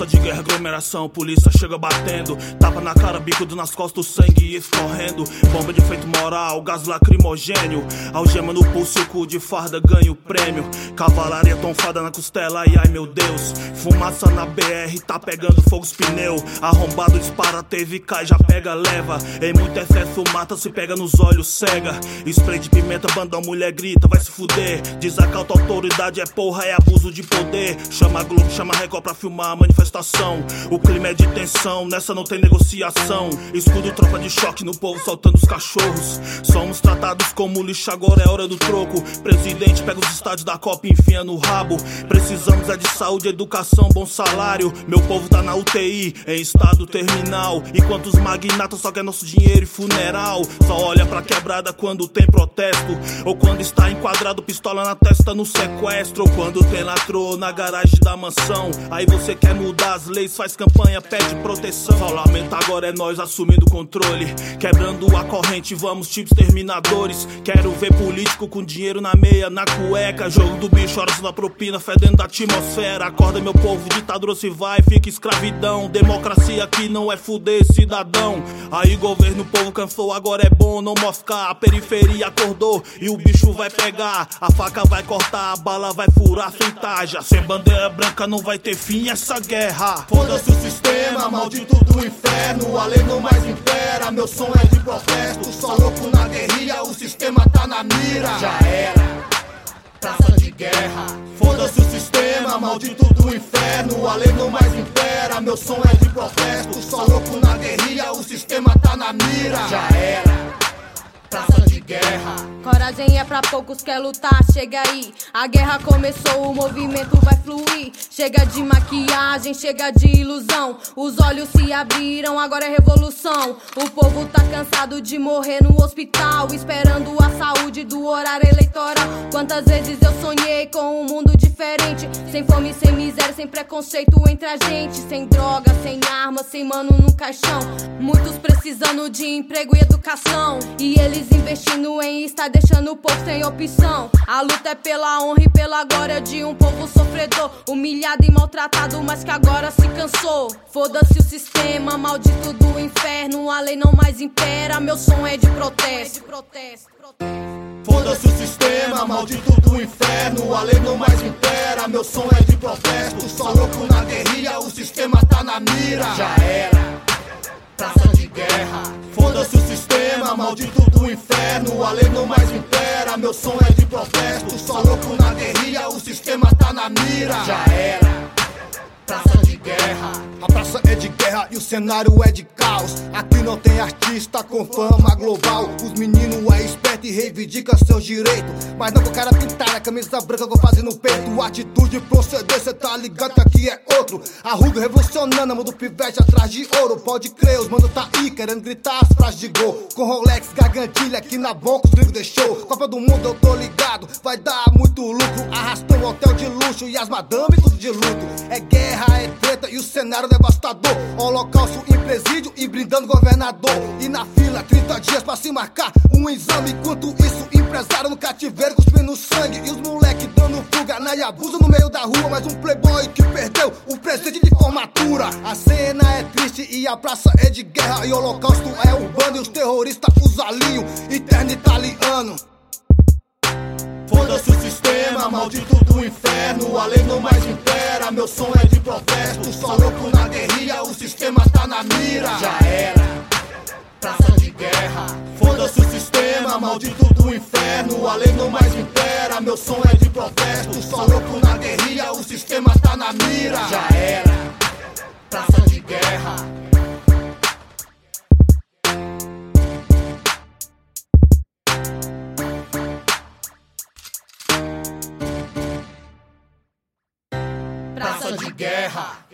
de guerra, aglomeração, polícia chega batendo. Tapa na cara, bicudo nas costas, o sangue escorrendo. Bomba de efeito moral, gás lacrimogênio. Algema no pulso, o cu de farda ganha o prêmio. Cavalaria tonfada na costela, e ai meu Deus. Fumaça na BR, tá pegando fogo os pneus. Arrombado dispara, teve cai, já pega, leva. Em muito excesso mata, se pega nos olhos, cega. Spray de pimenta, bandão, mulher grita, vai se fuder. Desacato, autoridade é porra, é abuso de poder. Chama a Globo, chama a Record pra filmar a manifestação. O clima é de tensão, nessa não tem negociação. Escudo, tropa de choque no povo soltando os cachorros. Somos tratados como lixo, agora é hora do troco. Presidente pega os estádios da Copa e enfia no rabo. Precisamos é de saúde, educação, bom salário. Meu povo tá na UTI, em estado terminal. Enquanto os magnatas só querem nosso dinheiro e funeral. Só olha pra quebrada quando tem protesto, ou quando está enquadrado, pistola na testa no sequestro, ou quando tem latrô na garagem da mansão. Aí você quer mudar as leis, faz campanha, pede proteção. Só lamenta, agora é nós assumindo o controle, quebrando a corrente, vamos tipos terminadores. Quero ver político com dinheiro na meia, na cueca. Jogo do bicho, horas na propina, fedendo da atmosfera. Acorda meu povo, ditadura se vai, fica escravidão. Democracia aqui não é fuder cidadão. Aí governo, o povo cansou, agora é bom não moscar. A periferia acordou e o bicho vai pegar. A faca vai cortar, a bala vai furar sem taja. Sem bandeira branca não vai ter fim essa guerra. Foda-se o sistema, maldito do inferno. A lei não mais impera, meu som é de protesto. Só louco na guerrilha, o sistema tá na mira. Já era, praça de guerra. Foda-se o sistema, maldito do inferno. A lei não mais impera, meu som é de protesto. Só louco na guerrilha, o sistema tá na mira. Já era, praça de guerra. Coragem é pra poucos, quer lutar, chega aí. A guerra começou, o movimento vai fluir. Chega de maquiagem, chega de ilusão. Os olhos se abriram, agora é revolução. O povo tá cansado de morrer no hospital, esperando a saúde do horário eleitoral. Quantas vezes eu sonhei com um mundo diferente, sem fome, sem miséria, sem preconceito entre a gente. Sem droga, sem arma, sem mano no caixão. Muitos precisando de emprego e educação, e eles investindo em estar deixando o povo sem opção. A luta é pela honra e pela glória de um povo sofredor, humilhado e maltratado, mas que agora se cansou. Foda-se o sistema, maldito do inferno. A lei não mais impera, meu som é de protesto. Foda-se o sistema, maldito do inferno. A lei não mais impera, meu som é de protesto. Só louco na guerrilha, o sistema tá na mira. Já era, praça de guerra. Foda-se o sistema, maldito do inferno. A lei não mais impera, meu som é de protesto. Só louco na guerrilha, o sistema tá na mira. Já era, praça de guerra. A praça é de guerra e o cenário é de caos. Aqui não tem artista com fama global. Os meninos é esperto e reivindica seus direitos, mas não com cara pintada, a camisa branca com fase no peito. Atitude, proceder, cê tá ligado que aqui é outro. A ruga revolucionando, mundo pivete atrás de ouro. Pode crer, os mano tá aí querendo gritar as frases de gol. Com Rolex, gargantilha aqui na boca, os gringos deixou. Copa do Mundo eu tô ligado, vai dar muito lucro. Arrastou um hotel de luxo e as madame tudo de luto. É guerra, é treta e o cenário devastador. Holocausto em presídio e brindando governador. E na fila 30 dias pra se marcar um exame. Enquanto isso, empresário no cativeiro cuspindo sangue. E os moleque dando fuga na Yabusa no meio da rua. Mais um playboy que perdeu o presente de formatura. A cena é triste e a praça é de guerra. E o holocausto é urbano e os terroristas fusalinho interno italiano. Foda-se o sistema, maldito do inferno. A lei não mais impera, meu som é de protesto. Só louco na guerrilha, o sistema tá na mira. Já era, praça de guerra. Foda-se o sistema, maldito do inferno. A lei não mais impera, meu som é de protesto. Só louco na guerrilha, o sistema tá na mira. Já era, praça de guerra. Praça de guerra.